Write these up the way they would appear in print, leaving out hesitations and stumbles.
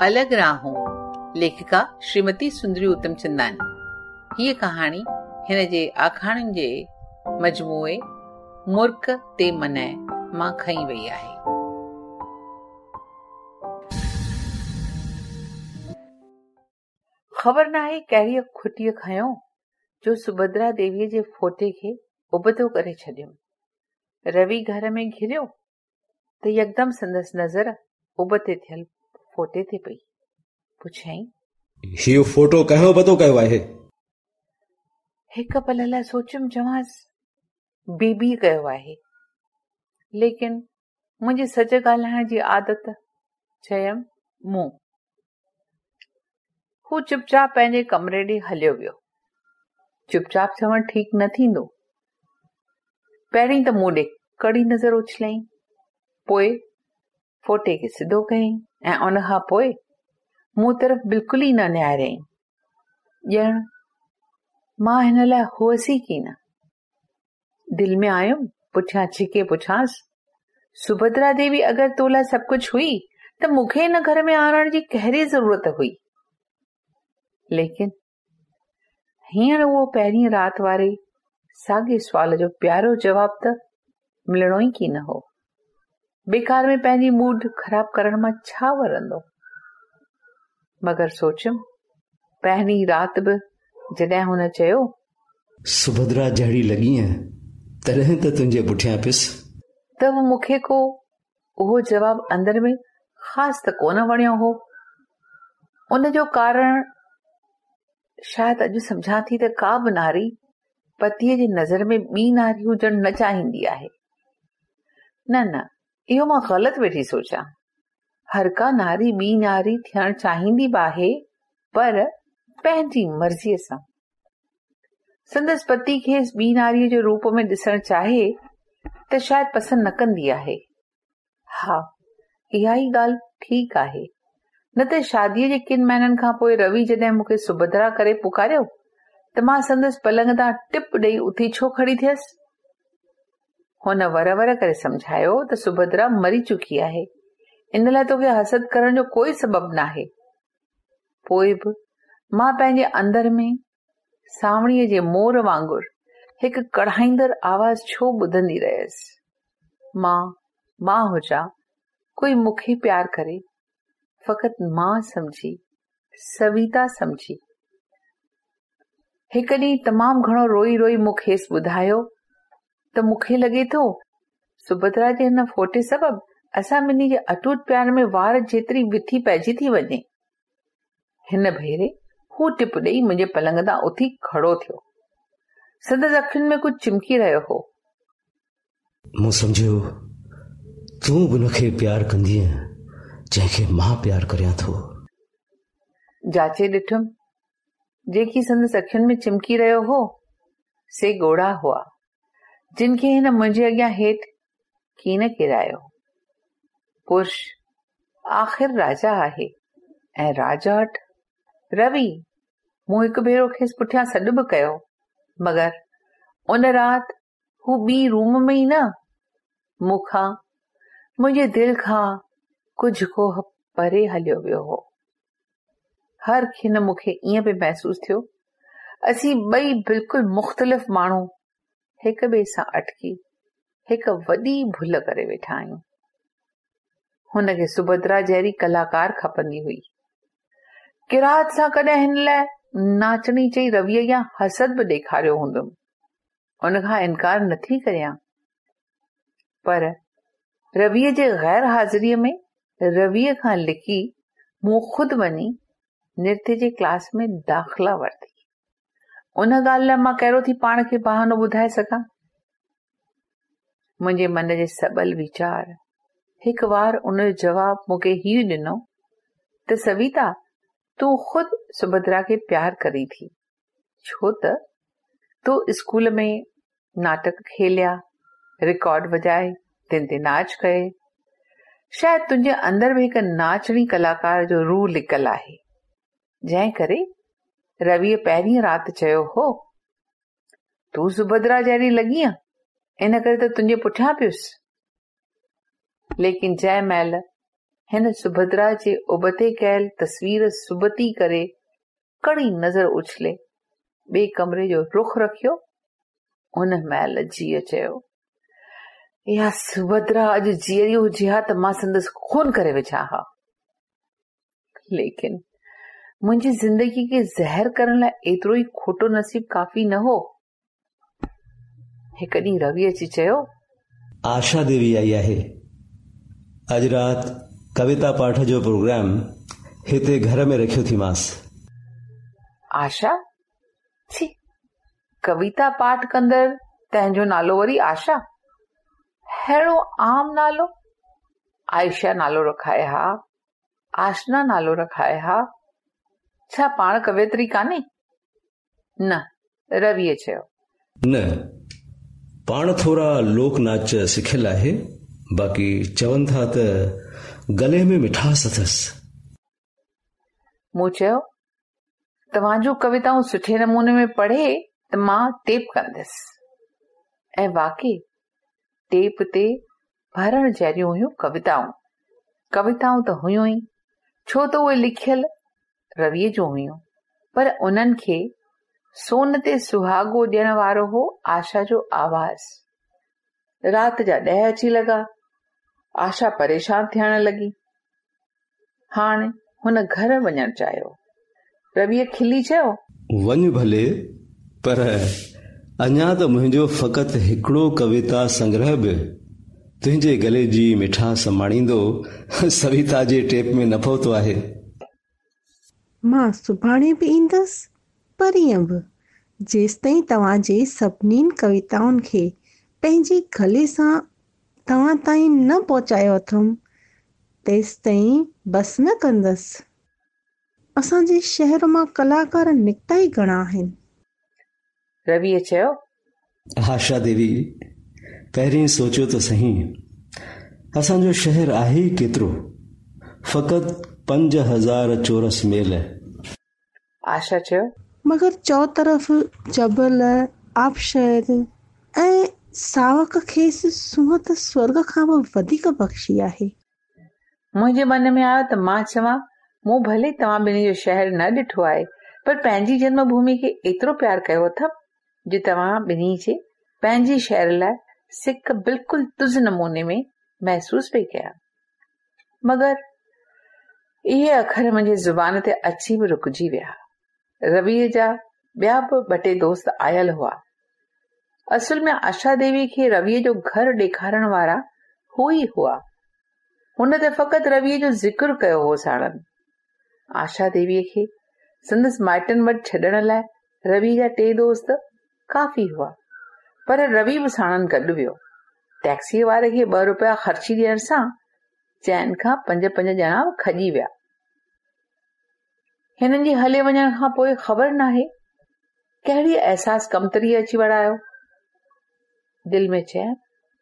अलग राहूं, लेखिका श्रीमती सुंदरी उत्तमचंदानी। हीअ कहाणी हिन जे आखाणियुनि जे मजमूए मुर्क ते मनाए मां खई वई आहे। ख़बर नाहे कहिड़ी खुटीअ खयो जो सुभद्रा देवीअ जे फोटे खे उबतो करे छॾियो। रवि घर में घिरियो त यकदम संदसि नज़र उबते थियल फोटे ते पई। पुछाई, हीउ फोटो कंहिं उबतो कयो आहे? हिक पल लाइ सोचियमि, चवांसि बीबी कयो आहे, लेकिन मुंहिंजी सच ॻाल्हाइण जी आदत, चयमि मूं। हू चुपचाप पंहिंजे कमरे ॾे हलियो वियो। चुपचाप चवणु ठीक न थींदो। पहिरीं त मूं ॾे कड़ी नज़र उछलई, पोइ फोटे खे सिधो कयईं ऐं उन खां पोइ मूं तरफ़ बिल्कुल ई न निहारियईं। ॼण मां हिन लाइ हुअसि की न। दिल में आयुमि पुठियां छिके पुछांसि, सुभद्रा देवी अगरि तो लाइ सभु कुझु हुई त मूंखे हिन घर में आणण जी कहिड़ी ज़रूरत हुई? लेकिन हींअर उहो पहिरीं राति वारे साॻे सुवाल जो प्यारो जवाब त मिलणो ई की न हो। बेकार में पंहिंजी मूड ख़राब करण मां छा वरंदो। मगर सोचियमि, पहिरीं राति बि जॾहिं हुन चयो सुभद्रा जहिड़ी लॻी आहे तॾहिं त तुंहिंजे पुठियां पिस, त मूंखे को उहो जवाब अंदर में ख़ासि त कोन वणियो हो। उन जो कारण शायदि अॼु सम्झां थी त का बि नारी पतीअ जी नज़र में ॿी नारी हुजण न चाहींदी आहे। न, इहो मां ग़लति वेठी सोचां। हर का नारी ॿी नारी थियण चाहींदी बि आहे, पर पंहिंजी मर्ज़ीअ सां। संदसि पति खे ॿी नारीअ जे रूप में ॾिसण चाहे त शायदि पसंदि न कंदी आहे। हा, इहा ई ॻाल्हि ठीक आहे। न त शादीअ जे किन महीननि खां पोइ रवि जॾहिं मूंखे सुभद्रा करे पुकारियो त मां संदसि पलंग तां टिप ॾेई उथी छो खड़ी थियसि। हुन वर करे समझायो त सुभद्रा मरी चुकी आहे, इन लाइ तोखे हसद करण जो कोई सबब नाहे। पोइ बि मां पंहिंजे अंदर में सावणीअ जे मोर वांगुर हिकु कढ़ाईंदड़ आवाज़ छो ॿुधंदी रहियसि। मां हुजां, कोई मूंखे प्यार करे, फ़क़ति मां समझी, सविता समझी। हिकु ॾींहुं तमामु घणो रोई रोई मूं खेसि ॿुधायो त मूंखे लॻे थो सुभद्रा जे हिन फोटे सबबु असां ॿिन्ही जे अटूट प्यार में वार जेतिरी विथी पइजी थी वञे। हिन भेरे हू टिप ॾेई मुंहिंजे पलंग तां उथी खड़ो थियो। संदसि अखियुनि में कुझु चिमकी रहियो हो। मूं सम्झियो तूं बि हुनखे प्यार कंदीअ जंहिंखे मां प्यार करियां थो। जाचे ॾिठुमि, जेकी संदसि अखियुनि में चिमकी रहियो हो से ॻोढ़ा हुआ, जिन खे हिन मुंहिंजे अॻियां हेठि कीन किरायो। पुरुष आख़िर राजा आहे ऐं राजा वटि रवि। मूं हिकु भेरो खेसि पुठियां सॾु बि कयो, मगर उन राति हू ॿी रूम में ई न, मूंखां, मुंहिंजे दिल खां कुझु को परे हलियो वियो हो। हर खिन मूंखे ईअं बि महसूस थियो असीं ॿई बिल्कुलु मुख़्तलिफ़ माण्हू हिक ॿिए सां अटकी हिकु वॾी भुल करे वेठा आहियूं। हुनखे सुभद्रा जहिड़ी कलाकार खपंदी हुई। किरात सां कॾहिं हिन लाइ नाचणी चई रवि अॻियां हसद बि ॾेखारियो हूंदुमि, उन खां इनकार नथी करियां। पर रविअ जे गैर हाज़िरीअ में रविअ खां लिकी मूं खुद वञी नृत्य जे क्लास में दाख़िला वरिती। उन ॻाल्हि लाइ मां कहिड़ो थी पाण खे बहानो ॿुधाए सघां। मुंहिंजे मन जे सबल वीचार हिकु बार उन जो जवाब मूंखे हीउ ॾिनो त सविता, तूं खुद सुभद्रा खे प्यार करी थी, छो त तूं स्कूल में नाटक खेलिया, रिकॉर्ड वॼाए, तिन ते नाच कये। शायदि तुंहिंजे अंदर बि हिकु नाचणी कलाकार जो रूह लिकल आहे, जंहिं करे रविअ पहिरीं राति चयो हो, तूं सुभद्रा जहिड़ी लॻी आहे, इन करे त तुंहिंजे पुठियां पियुसि। लेकिन जंहिं महिल हिन सुभद्रा जे उबते कयल तस्वीर सुबती करे कड़ी नज़र उछले ॿिए कमरे जो रुख रखियो। उन महिल जीअ चयो, इहा सुभद्रा अॼु जीअरी हुजे हा त मां संदसि खून करे विझा हा, लेकिन मुंहिंजी ज़िंदगी खे ज़हर करण लाइ एतिरो ई खोटो नसीब काफ़ी न हो। हिकु ॾींहुं रवि अची चयो, आशा देवी आई आहे। अॼु राति कविता पाठ जो प्रोग्राम हिते घर में रखियो थी मांस। आशा? छी, कविता पाठ कंदड़ तंहिंजो नालो वरी आशा? हेड़ो आम नालो। आयशा नालो रखाए हा, आशना नालो रखाए हा। छा पाण कवियत्री कान्हे? न, रविअ चयो। न, पाण थोरा लोक नाच सिखियल आहे, बाक़ी चवनि था त गले में मिठास अथसि। मूं चयो, तव्हांजूं कविताऊं सुठे नमूने में पढ़े त मां टेप कंदसि। ऐं वाकई टेप ते भरण जहिड़ियूं हुयूं कविताऊं। कविताऊं त हुयूं ई, छो त उहे लिखियल रविअ जूं हुयूं, पर उन्हनि खे सोन ते सुहागो ॾियण वारो हो आशा जो आवाज़। राति जा 10 अची लॻा। आशा परेशान थियण लॻी। हाणे हुन घर वञणु चाहियो। रविअ खिली चयो, वञ भले, पर अञा त मुंहिंजो फ़क़ति हिकिड़ो कविता संग्रह बि तुंहिंजे गले जी मिठास माणींदो सविता जे टेप में न पहुतो आहे। मां सुभाणे बि ईंदसि, परीहं बि, जेसिताईं तव्हांजे सभिनीनि कविताउनि खे पंहिंजे गले सां तव्हां ताईं न पहुचायो अथमि, तेसिताईं बसि न कंदसि। असांजे शहर मां कलाकार निकिता ई घणा आहिनि। रविअ चयो, आशा देवी, पहिरीं सोचियो त सही, असांजो शहर आहे ई केतिरो, फ़क़ति 5000 चौरस मेल। आशा चयो, मगर चौतरफ़ जबल, आबशर ऐं सावक खेसि सूंहं त स्वर्ग खां बि वधीक बख़्शी आहे। मुंहिंजे मन में आयो त मां चवां, मूं भले तव्हां ॿिन्ही जो शहर न ॾिठो आहे, पर पंहिंजी जन्मभूमि खे एतिरो प्यार कयो अथव जो तव्हां ॿिन्ही जे पंहिंजे शहर लाइ सिक बिल्कुलु तुज़ नमूने में महसूस पई कयां। मगर इहे अखर मुंहिंजे ज़ुबान ते अची बि रुकिजी विया। रविअ जा ॿिया बि 2 दोस्त आयल हुआ। असुल में आशा देवी खे रविअ जो घर ॾेखारण वारा हू ई हुआ। हुन त फ़क़ति रविअ जो ज़िक्र कयो हो साणनि। आशा देवीअ खे संदसि माइटनि वटि छॾण लाइ रवि जा 2 दोस्त काफ़ी हुआ, पर रवि बि साणनि गॾु वियो। टैक्सीअ वारे खे 2 रुपया ख़र्ची ॾियण सां चइनि खां 5 ॼणा खॼी विया। हिननि जे हले वञण खां पोइ ख़बर नाहे कहिड़ी अहसास कमतरी अची वड़ायो। दिल में चयमि,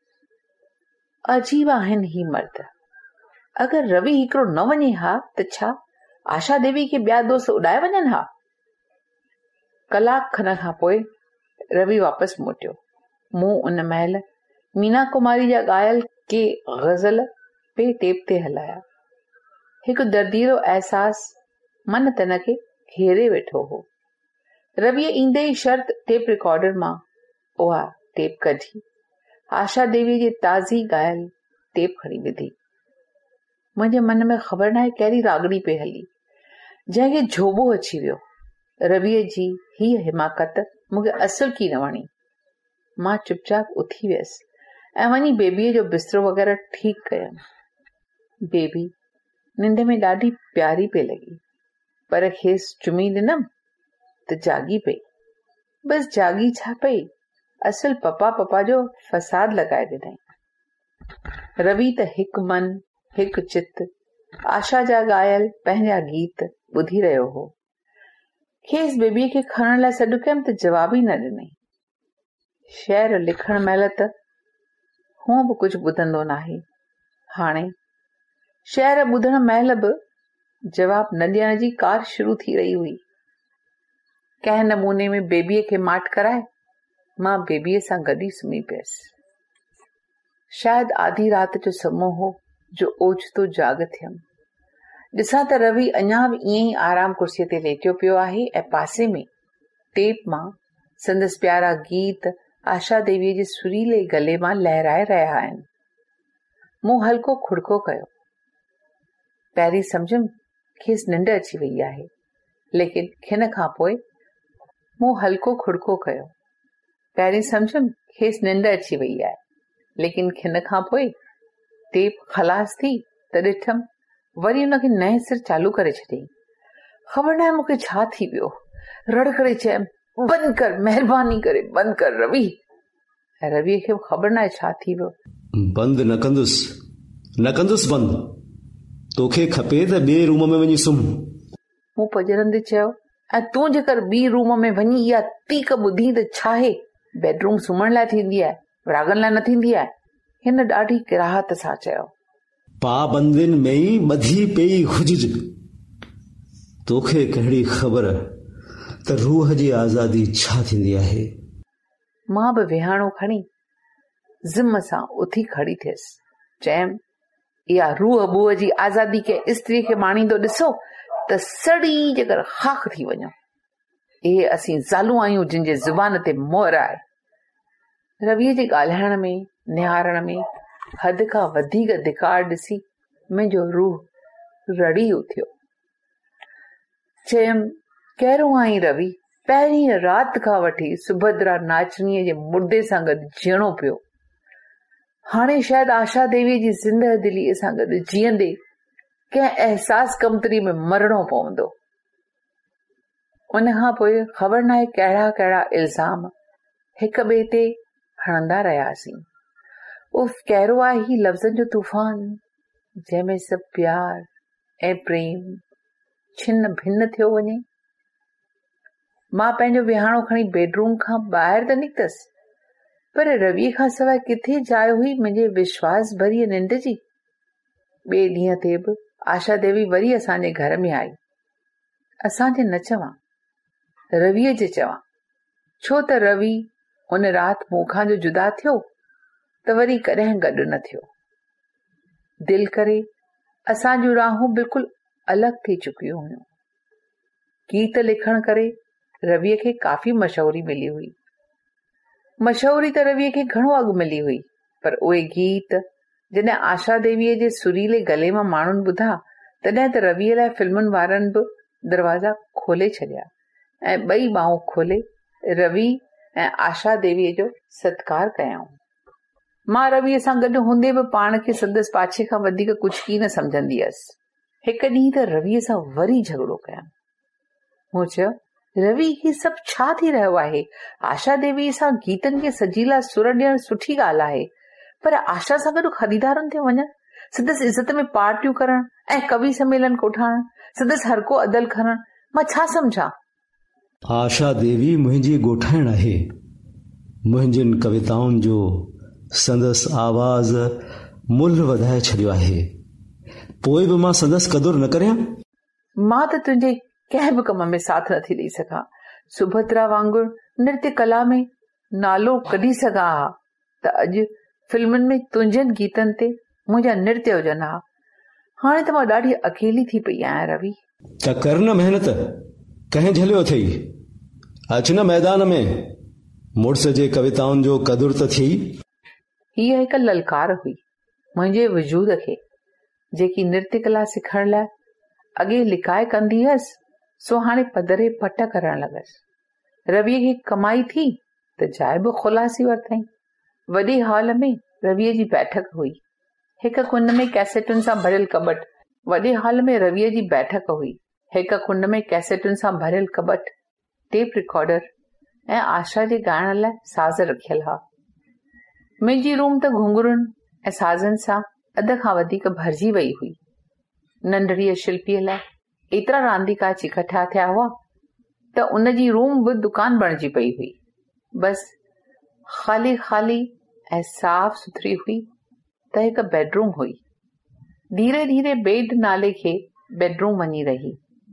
अजीब आहिनि ही मर्द। अगरि रवि हिकिड़ो न वञे हा त छा आशा देवी खे ॿिया दोस्त उॾाए वञनि हा? कलाक खन खां पोइ रवि वापसि मोटियो। मूं उन महिल मीना कुमारी जा ॻायल के गज़ल पे टेप ते हलाया। हिकु दर्दीरो अहसास मन तन खे घेरे वेठो हो। रविअ ईंदे ई शर्त टेप रिकॉर्डर मां उहा टेप कढी आशा देवी जी ताज़ी ॻायल टेप खणी विधी। मुंहिंजे मन में ख़बर नाहे कहिड़ी रागड़ी पे हली, जंहिंखे झोबो अची वियो। रविअ जी हीअ हिमाकत मूंखे असुल की न वणी। मां चुपचाप उथी वियसि ऐं वञी बेबीअ जो बिस्तरो वग़ैरह ठीकु कयमि। बेबी निंड में ॾाढी प्यारी पे लॻी, पर खेसि चुमी ॾिनमि त जागी पई। बसि जागी छा पई, असुल पपा पपा जो फसाद लॻाए ॾिनई। रवि त हिकु मन हिकु चित आशा जा ॻायल पंहिंजा गीत ॿुधी रहियो हो। खेसि बेबीअ खे खणण लाइ सॾु कयमि त जवाब ई न ॾिनई। शेर लिखण महिल त हूअं बि कुझु ॿुधंदो नाहे। हाणे शेर ॿुधण महिल बि जवाब न ॾियण जी कार शुरू थी रही हुई। कंहिं नमूने में बेबीअ खे माठ कराए मां बेबीअ सां गॾु ई सुम्ही पियसि। शायदि आधी राति जो समय हो जो ओचितो जाग थियमि। ॾिसां त रवि अञा बि ईअं ई आराम कुर्सीअ ते लेटियो पियो आहे ऐं पासे में टेप मां संदसि प्यारा गीत आशा देवीअ जे सुरीले गले मां लहराए रहिया आहिनि। मूं हल्को खुड़को कयो। पहिरीं सम्झमि खेसि निंड अची वई आहे, लेकिन खिन खां पोइ मूं हल्को खुड़को कयो। पहिरीं सम्झमि खेसि निंड अची वई आहे, लेकिन खिन खां पोइ टेप ख़लास थी त ॾिठमि वरी हुनखे नए सिर चालू करे छॾियईं। ख़बर न आहे मूंखे छा थी वियो। रड़ करे चयमि, बंदि कर, महिरबानी करे बंदि कर रवि। ऐं रविअ खे ख़बर न आहे छा थी वियो। बंदि न कंदुसि बंदि, तोखे खपे त ॿिए रूम में वञी सुम्ह। मूं पजरंदे चयो, ऐं तूं जेकर ॿी रूम में वञी इहा तीक ॿुधी त छा आहे? बेडरूम सुम्हण लाइ थींदी आहे, विरागन लाइ न थींदी आहे। हिन ॾाढी किराहत सां चयो। पाबंदियुनि में ई ॿधी पई हुजज, तोखे कहिड़ी ख़बर त रूह जी आज़ादी छा थींदी आहे। मां बि विहाणो खणी ज़िम सां उथी खड़ी थियसि। चयमि, इहा रूह बूह जी आज़ादी के स्त्री खे माणींदो ॾिसो त सड़ी जेकर खाक थी वञो। इहे असीं ज़ालूं आहियूं जिन जे ज़ुबान ते मोहर आहे। रविअ जे ॻाल्हाइण में निहारण में हद खां वधीक धिकार ॾिसी मुंहिंजो रूह रड़ी उथियो। चयमि, कहिड़ो आहीं रवि? पहिरीं राति खां वठी सुभद्रा नाचनीअ जे मुर्दे सां गॾु जीअणो पियो। हाणे शायदि आशा देवीअ जी ज़िंदह दिलीअ सां गॾु जीअंदे कंहिं अहसास कमतरी में मरणो पवंदो। उन खां पोइ ख़बर न आहे कहिड़ा कहिड़ा इल्ज़ाम हिक ॿिए ते हणंदा रहियासीं। उफ, कहिड़ो आहे ही लफ़्ज़नि जो तूफ़ान जंहिंमें सभु प्यार ऐं प्रेम छिन्न भिन्न थियो वञे। मां पंहिंजो विहाणो खणी बेडरूम खां ॿाहिरि त निकितसि, पर रविअ खां सवाइ किथे जाइ हुई मुंहिंजे विश्वास भरी निंड जी। ॿिए ॾींहं ते बि आशा देवी वरी असांजे घर में आई। असांजे न चवां, रविअ जे चवां, छो त रवि उन राति मूंखां जो जुदा थियो त वरी कॾहिं गॾु न थियो। दिल करे असां जूं राहूं बिल्कुलु अलॻि थी चुकियूं हुयूं। गीत लिखण करे रविअ खे काफ़ी मशहूरी मिली हुई। मशहूरी त रविअ खे घणो अॻु मिली हुई, पर उहे गीत जॾहिं आशा देवीअ जे सुरीले गले मां माण्हुनि ॿुधा तॾहिं त रविअ लाइ फिल्मुनि वारनि बि दरवाज़ा खोले छॾिया ऐं ॿई ॿाहूं खोले रवि ऐं आशा देवीअ जो सत्कार कयाऊं। मां रविअ सां गॾु हूंदे बि पाण खे संदसि पाछे खां वधीक कुझु की न सम्झंदी हुअसि। हिकु ॾींहुं त रविअ सां वरी झगड़ो कयां। मूं चयो, रवि, ही सभु छा थी रहियो आहे? आशा देवी सां गीतनि खे सजीला सुर ॾियणु सुठी ॻाल्हि आहे, पर आशा सां गॾु ख़रीदारनि ते वञणु, संदसि इज़त में पार्टियूं करणु ऐं कवि सम्मेलन कोठाइणु, संदसि हर को अदल खणणु, मां छा सम्झां? आशा देवी मुंहिंजी ॻोठाइण आहे। मुंहिंजियुनि कविताउनि जो संदसि आवाज़ मुल्ह वधाए छॾियो आहे। पोइ बि मां संदसि क़दुरु न करियां? मां त तुंहिंजे कंहिं बि कम में साथ नथी ॾेई सघां। सुभद्रा वांगुरु नृत्य कला में नालो कढी सघां हा त अॼु फिल्मुनि में तुंहिंजनि गीतनि ते मुंहिंजा नृत्य हुजनि हा। हाणे त मां ॾाढी अकेली थी पई आहियां रवि। त कर न महिनत, कंहिं झलियो अथई? अच न मैदान में, मुड़ुस जे कविताउनि जो क़दुरु त थी। हीअ हिकु ललकार हुई मुंहिंजे वजूद खे, जेकी नृत्य कला सिखण लाइ अॻे लिकाए कंदी हुअसि, सो हाणे पधरे पट करण लॻसि। रविअ खे कमाई थी त जाइ बि खुलासी वरितई। वॾे हॉल में रविअ जी बैठक हुई। हिक कुंड में कैसेटुनि सां भरियल कबट। वॾे हॉल में रविअ जी बैठक हुई। हिक कुंड में कैसेटुनि सां भरियल कबट, टेप रिकॉर्डर ऐं आशा जे ॻाइण लाइ साज़ रखियल हा। मुंहिंजी रूम त घुंघरुनि ऐं साज़नि सां अध खां वधीक भरिजी वई हुई। नंढड़ीअ शिल्पीअ लाइ एतिरा रांदीका इकठा थिया हुआ त उन जी रूम बि दुकान बणिजी पई हुई। बस ख़ाली ख़ाली ऐं साफ़ सुथरी हुई त हिकु बेडरूम हुई। धीरे धीरे बेड नाले खे बेडरूम वञी रही।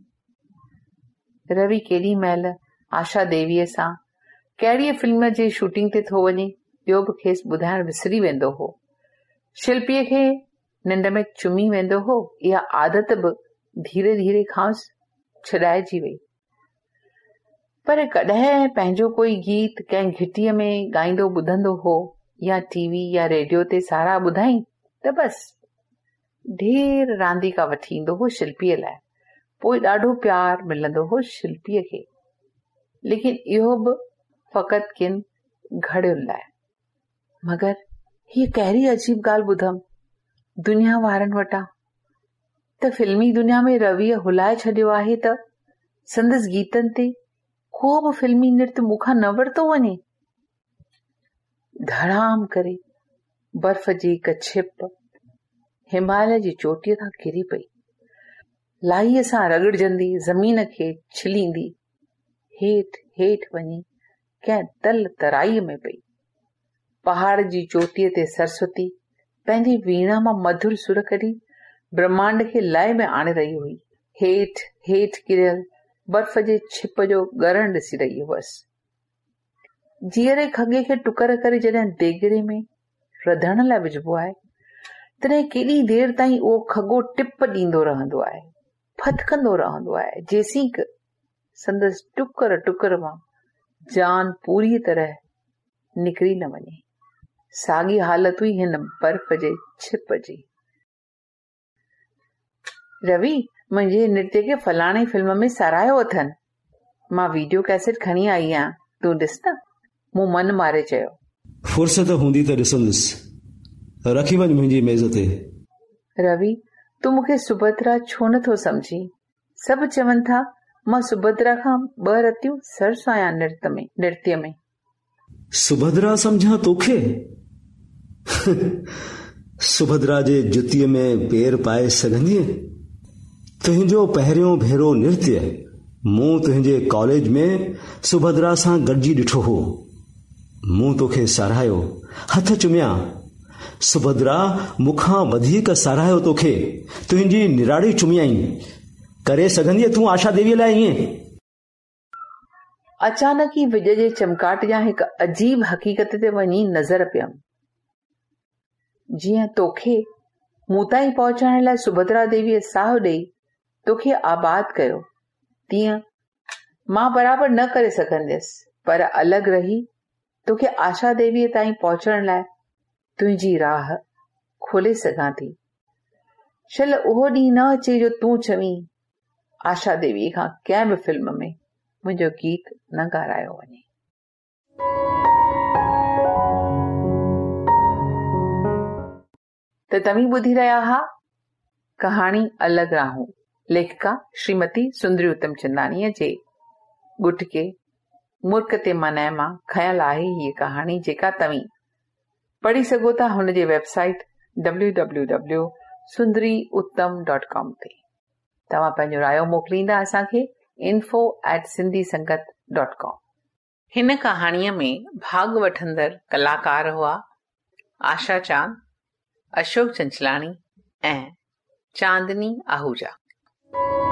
रवि केॾी महिल आशा देवीअ सां कहिड़ी फिल्म जे शूटिंग ते थो वञे इहो बि खेसि ॿुधाइण विसरी वेंदो हो। शिल्पीअ खे निंड में चुमी वेंदो हो, इहा आदत बि धीरे धीरे खां छॾाइजी वई। पर कॾहिं पंहिंजो कोई गीत कंहिं घिटीअ में ॻाईंदो ॿुधंदो हो या टीवी या रेडियो ते सारा ॿुधाई त बस ढेर रांदीका वठी ईंदो हो शिल्पीअ लाइ। पोइ ॾाढो प्यार मिलंदो हो शिल्पीअ खे, लेकिन इहो बि फ़क़ति किन घड़ियुनि लाइ। मगर हीअ कहिड़ी अजीब ॻाल्हि ॿुधमि दुनिया वारनि वटां त फिल्मी दुनिया में रवीअ हुलाए छॾियो आहे त संदसि गीतनि ते को बि फिल्मी नृत्य मूंखां न वरितो वञे। धड़ाम करे बर्फ जी हिक छिप हिमालय जी चोटीअ तां किरी पई, लाहीअ सां रगड़जंदी ज़मीन खे छिलींदी हेठि हेठि वञी कंहिं तल तराईअ में पई। पहाड़ जी चोटीअ ते सरस्वती पंहिंजी वीणा मां मधुर सुर कढी ब्रह्मांड खे लय में आणे रही हुई। हेठि हेठि किरियल बर्फ जे छिप जो ॻरण ॾिसी रही हुअसि। जीअरे खॻे खे टुकर करे जॾहिं देगिड़े में रधण लाइ विझबो आहे, तॾहिं केॾी देर ताईं उहो खॻो टिप ॾींदो रहंदो आहे, फथकंदो रहंदो आहे, जेसीं क संदसि टुकर टुकर मां जान पूरी तरह निकिरी न वञे। साॻी हालत हुई हिन बर्फ जे छिप जी। रवि, मुंहिंजे नृत्य खे फलाणे फिल्म में सारायो अथनि, मां वीडियो कैसेट खणी आई आहियां, तूं ॾिस न, मूं मन मारे चयो। फुर्सत हूंदी त ॾिसंदुसि, रखी वञ मुंहिंजी मेज़ ते। रवि, तूं मूंखे सुभद्रा छो नथो समझी? सभु चवनि था मां सुभद्रा खां 2 रतियूं सरस आहियां नृत्य में। सुभद्रा समझा तोखे? सुभद्रा जे जुतीअ में पेर पाए सघंदीअ? तुंहिंजो पहिरियों भेरो नृत्य मूं तुंहिंजे कॉलेज में सुभद्रा सां गॾिजी ॾिठो हो। मूं तोखे सारायो, हथ चुमिया। सुभद्रा मूंखां वधीक सारायो तोखे, तुंहिंजी निराड़ी चुमियाई। करे सघंदीअ तूं आशा देवीअ लाइ ईअं? अचानक ई विज जे चमकाट जा हिकु अजीब हक़ीक़त ते वञी नज़र पियमि। जीअं तोखे मूं ताईं पहुचाइण लाइ सुभद्रा देवीअ साहु ॾेई तोखे आबाद कयो, तीअं मां बराबरि न करे सघंदसि, पर अलॻि रही तोखे आशा देवीअ ताईं पहुचण लाइ तुंहिंजी राह खोले सघां थी। शल उहो ॾींहुं न अचे जो तूं चवीं आशा देवीअ खां कंहिं बि फिल्म में मुंहिंजो गीत न ॻारायो वञे। त तव्हीं ॿुधी रहिया हुआ कहाणी अलॻि राहूं, लेखिका श्रीमती सुंदरी उतमचंदानीअ जे गुटके मुर्क ते मनाए मां खयल आहे हीअ कहाणी, जेका तव्हीं पढ़ी सघो था हुन जे वेबसाइट www.sundariuttam.com ते। तव्हां पंहिंजो रायो मोकिलींदा असांखे info@sindhisangat.com। हिन कहाणीअ में भाग वठंदड़ कलाकार हुआ आशा चांद, अशोक चंचलाणी ऐं चांदनी आहूजा।